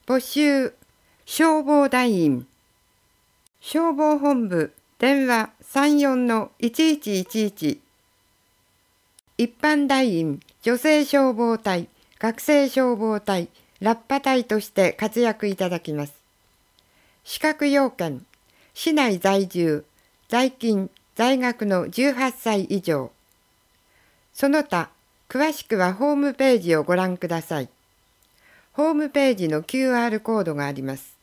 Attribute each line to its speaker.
Speaker 1: 募集、消防団員。消防本部、電話34-1111。一般団員、女性消防隊、学生消防隊、ラッパ隊として活躍いただきます。資格要件、市内在住、在勤、在学の18歳以上。その他、詳しくはホームページをご覧ください。ホームページの QR コードがあります。